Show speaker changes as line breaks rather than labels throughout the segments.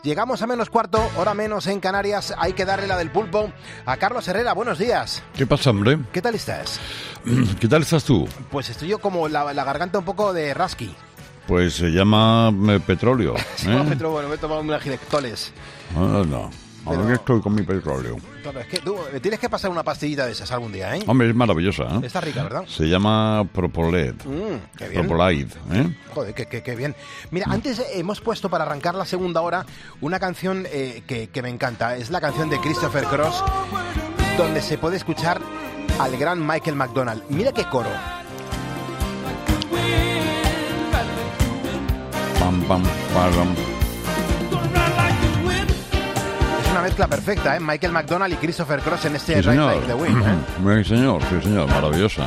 Llegamos a -4, hora menos en Canarias. Hay que darle la del pulpo a Carlos Herrera. Buenos días.
¿Qué pasa, hombre?
¿Qué tal estás?
¿Qué tal estás tú?
Pues estoy yo como la garganta un poco de Rasky.
Pues se llama petróleo.
Se llama petróleo, bueno, me he tomado unas gilectoles.
No. Ahora que estoy con mi petróleo.
Claro, es que tú tienes que pasar una pastillita de esas algún día, ¿eh?
Hombre, es maravillosa, ¿eh?
Está rica, ¿verdad?
Se llama Propoled.
Qué bien.
Propolide, ¿eh?
Joder, qué bien. Mira, antes hemos puesto para arrancar la segunda hora una canción que me encanta. Es la canción de Christopher Cross, donde se puede escuchar al gran Michael McDonald. Mira qué coro.
Pam, pam, pam.
Es una mezcla perfecta, ¿eh? Michael McDonald y Christopher Cross en este
Sí,
Ride
señor.
Like the Wind, ¿eh?
Sí, señor, maravillosa.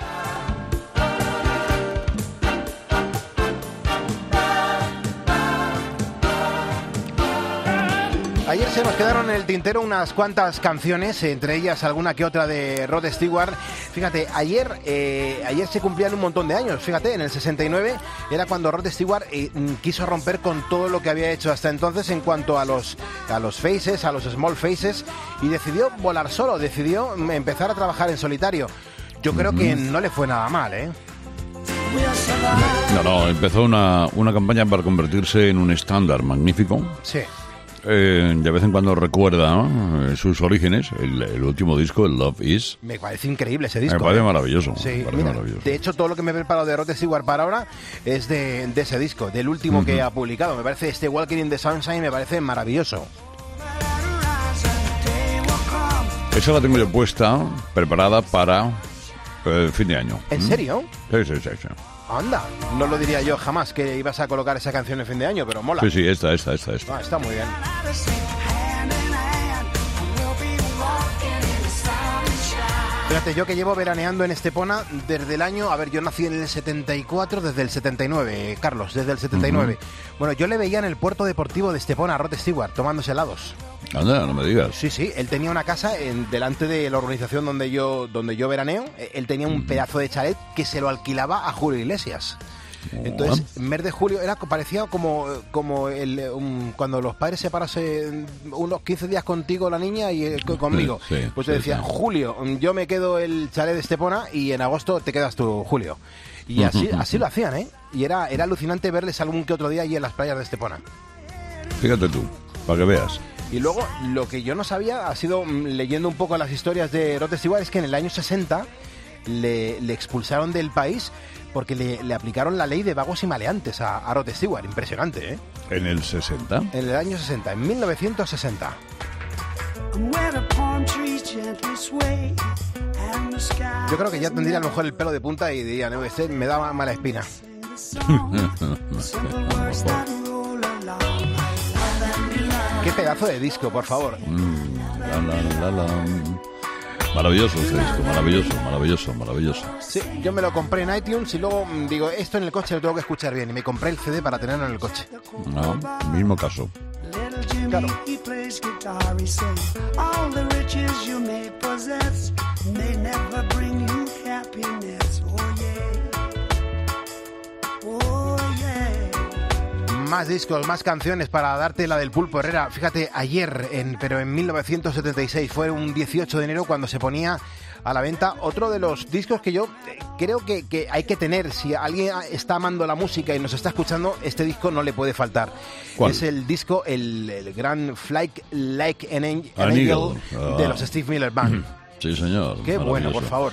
Ayer se nos quedaron en el tintero unas cuantas canciones, entre ellas alguna que otra de Rod Stewart. Fíjate, ayer se cumplían un montón de años. Fíjate, en el 69 era cuando Rod Stewart quiso romper con todo lo que había hecho hasta entonces en cuanto a los faces, a los small faces, y decidió volar solo, decidió empezar a trabajar en solitario. Yo creo que no le fue nada mal, ¿eh?
No, empezó una campaña para convertirse en un estándar magnífico.
Sí.
De vez en cuando recuerda, ¿no?, sus orígenes, el último disco, el Love Is.
Me parece increíble ese disco.
Me parece maravilloso.
Sí,
parece
mira,
maravilloso.
de hecho todo lo que me he preparado de Rod Stewart para ahora es de ese disco, del último que ha publicado. Me parece este Walking in the Sunshine, me parece maravilloso.
Esa la tengo yo puesta, preparada para fin de año.
¿En serio?
Sí.
Anda, no lo diría yo jamás que ibas a colocar esa canción en fin de año, pero mola.
Sí, esta.
Ah, está muy bien. Fíjate, yo que llevo veraneando en Estepona desde el año... A ver, yo nací en el 74, desde el 79, Carlos, desde el 79. Bueno, yo le veía en el puerto deportivo de Estepona a Rod Stewart tomándose helados.
Anda, no me digas.
Sí, él tenía una casa delante de la organización donde yo veraneo. Él tenía un pedazo de chalet que se lo alquilaba a Julio Iglesias. Entonces, en mes de julio parecía como cuando los padres se parasen unos 15 días contigo la niña y conmigo. Pues te decían, Julio, yo me quedo el chalet de Estepona y en agosto te quedas tú, Julio. Y así lo hacían, ¿eh? Y era alucinante verles algún que otro día allí en las playas de Estepona.
Fíjate tú, para que veas.
Y luego, lo que yo no sabía, ha sido leyendo un poco las historias de Rod Stewart, es que en el año 60 le expulsaron del país porque le aplicaron la ley de vagos y maleantes a Rod Stewart. Impresionante, ¿eh?
¿En el 60?
En el año 60, en 1960. Yo creo que ya tendría a lo mejor el pelo de punta y diría, no, este me da mala espina. Qué pedazo de disco, por favor.
Maravilloso este disco, maravilloso.
Sí, yo me lo compré en iTunes y luego digo, esto en el coche lo tengo que escuchar bien. Y me compré el CD para tenerlo en el coche.
No, mismo caso.
Claro. Más discos, más canciones para darte la del Pulpo Herrera. Fíjate, ayer, pero en 1976, fue un 18 de enero cuando se ponía a la venta otro de los discos que yo creo que hay que tener. Si alguien está amando la música y nos está escuchando, este disco no le puede faltar.
¿Cuál?
Es el disco, el gran Fly Like an Eagle de los Steve Miller Band.
Sí, señor.
Qué bueno, por favor.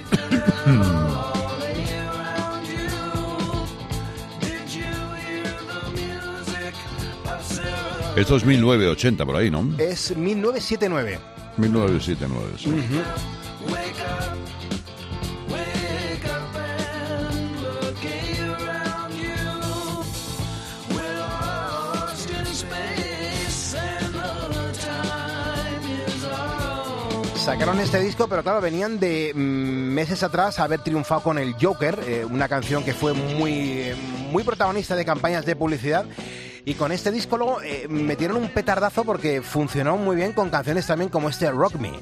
Esto es 1980 por ahí, ¿no?
Es 1979.
1979, sí.
Sacaron este disco, pero claro, venían de meses atrás a haber triunfado con el Joker, una canción que fue muy protagonista de campañas de publicidad. Y con este disco luego metieron un petardazo porque funcionó muy bien con canciones también como este Rock Me.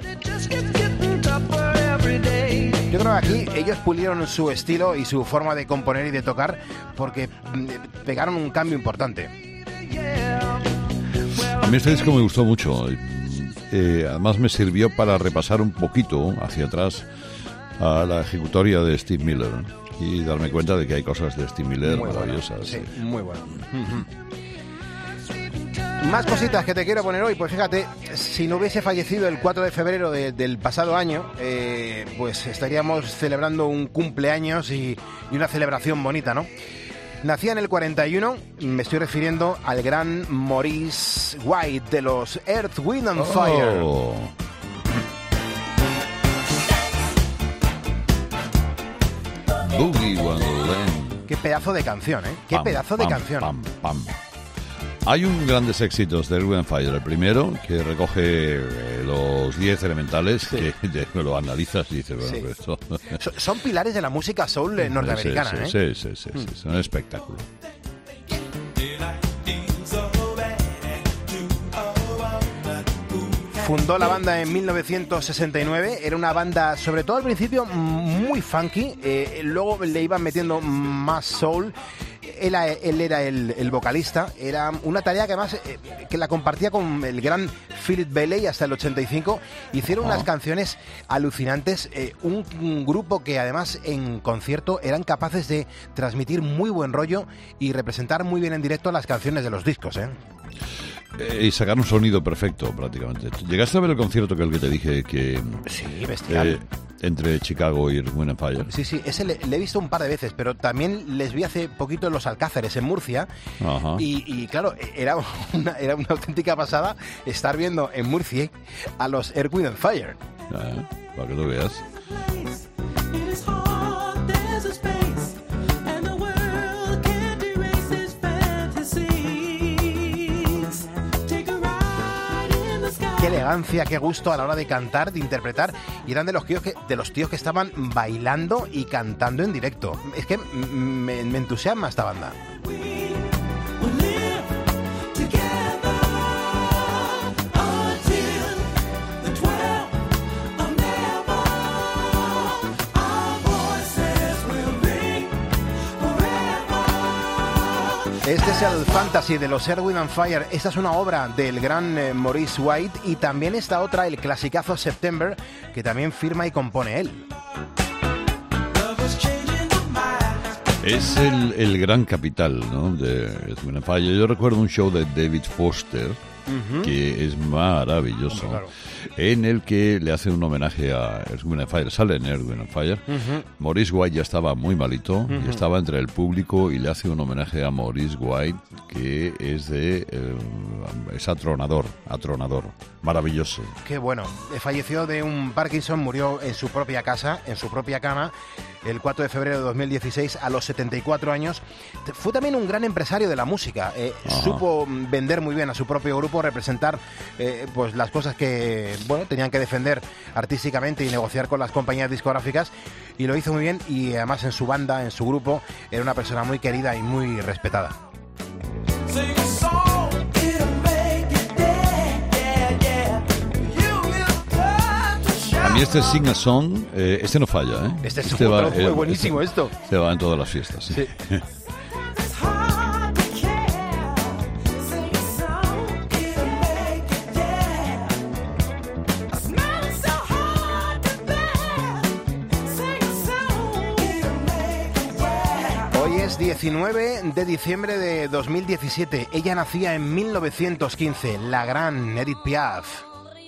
Yo creo que aquí ellos pulieron su estilo y su forma de componer y de tocar porque pegaron un cambio importante.
mí este disco me gustó mucho. Además me sirvió para repasar un poquito hacia atrás a la ejecutoria de Steve Miller y darme cuenta de que hay cosas de Steve Miller muy maravillosas.
Sí, muy bueno. Más cositas que te quiero poner hoy. Pues fíjate, si no hubiese fallecido el 4 de febrero del pasado año, pues estaríamos celebrando un cumpleaños y una celebración bonita, ¿no? Nacía en el 41, me estoy refiriendo al gran Maurice White de los Earth, Wind and Fire.
Boogie Wonderland.
Qué pedazo de canción, ¿eh? Qué pedazo de canción.
Pam, pam. Hay un grandes éxitos de Earth, Wind and Fire. El primero, que recoge los 10 elementales, sí. que lo analizas y dices, bueno,
sí.
Esto...
Son pilares de la música soul norteamericana,
sí, sí, es un espectáculo.
Fundó la banda en 1969, era una banda, sobre todo al principio, muy funky, luego le iban metiendo más soul. Él era el vocalista, era una tarea que además que la compartía con el gran Philip Bailey hasta el 85. Hicieron unas canciones alucinantes, un grupo que además en concierto eran capaces de transmitir muy buen rollo y representar muy bien en directo las canciones de los discos,
y sacar un sonido perfecto prácticamente. ¿Llegaste a ver el concierto que te dije que...
Sí, bestial.
Entre Chicago y Earth, Wind and Fire?
Sí, ese le he visto un par de veces, pero también les vi hace poquito en los Alcázares, en Murcia. Ajá. Y claro, era una auténtica pasada estar viendo en Murcia a los Earth, Wind and Fire.
Para que lo veas. Qué elegancia, qué gusto a la hora de cantar, de interpretar. Y eran de los tíos que estaban bailando y cantando en directo. Es que me entusiasma esta banda. Este es el Fantasy de los Earth, Wind and Fire. Esta es una obra del gran Maurice White y también esta otra, el clasicazo September, que también firma y compone él. Es el gran capital, ¿no?, de Earth, Wind and Fire. Yo recuerdo un show de David Foster, que es maravilloso, claro, en el que le hace un homenaje a Earth, Wind and Fire. Sale en Earth, Wind and Fire. Maurice White ya estaba muy malito y estaba entre el público y le hace un homenaje a Maurice White que es atronador, maravilloso. Qué bueno.
Falleció de un Parkinson, murió en su propia casa, en su propia cama, el 4 de febrero de 2016 a los 74 años. Fue también un gran empresario de la música. Supo vender muy bien a su propio grupo, representar pues las cosas que tenían que defender artísticamente y negociar con las compañías discográficas, y lo hizo muy bien. Y además en su banda, en su grupo, era una persona muy querida y muy respetada.
A mí este Sing a Song, este no falla,
Este fue buenísimo esto.
Se va en todas las fiestas, sí.
Hoy es 19 de diciembre de 2017. Ella nacía en 1915, la gran Edith Piaf.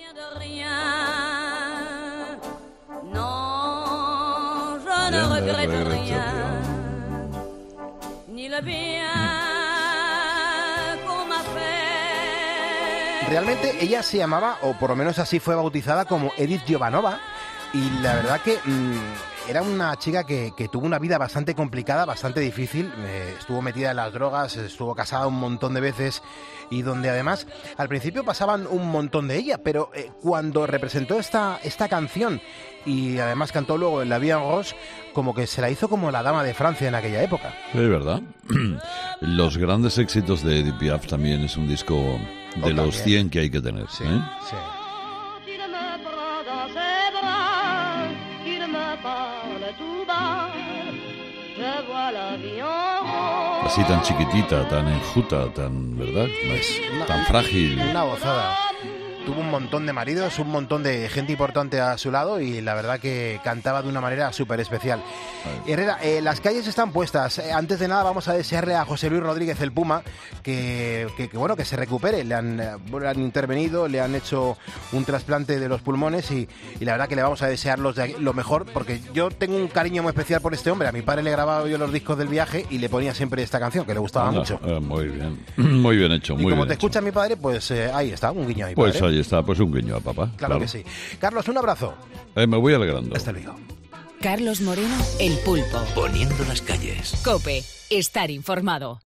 Realmente ella se llamaba, o por lo menos así fue bautizada, como Edith Jovanova, y la verdad que era una chica que tuvo una vida bastante complicada, bastante difícil. Estuvo metida en las drogas, estuvo casada un montón de veces, y donde además al principio pasaban un montón de ella, pero cuando representó esta canción y además cantó luego en La Vie en Rose, como que se la hizo como la dama de Francia en aquella época.
Es verdad. Los grandes éxitos de Edith Piaf también es un disco de los 100 que hay que tener.
Sí, sí.
Así tan chiquitita, tan enjuta, tan, ¿verdad? Tan frágil.
Una gozada. Tuvo un montón de maridos, un montón de gente importante a su lado y la verdad que cantaba de una manera súper especial. Herrera, las calles están puestas. Antes de nada vamos a desearle a José Luis Rodríguez el Puma que se recupere. Le han intervenido, le han hecho un trasplante de los pulmones y la verdad que le vamos a desear lo mejor porque yo tengo un cariño muy especial por este hombre. A mi padre le grababa yo los discos del viaje y le ponía siempre esta canción que le gustaba mucho.
Muy bien, muy bien hecho. Muy
y como
bien
te
hecho.
Escucha mi padre, pues ahí está, un guiño a mi padre.
Pues ahí está, pues un guiño a papá.
Claro que sí. Carlos, un abrazo.
Me voy alegrando.
Hasta luego.
Carlos Moreno, El Pulpo.
Poniendo las calles.
COPE. Estar informado.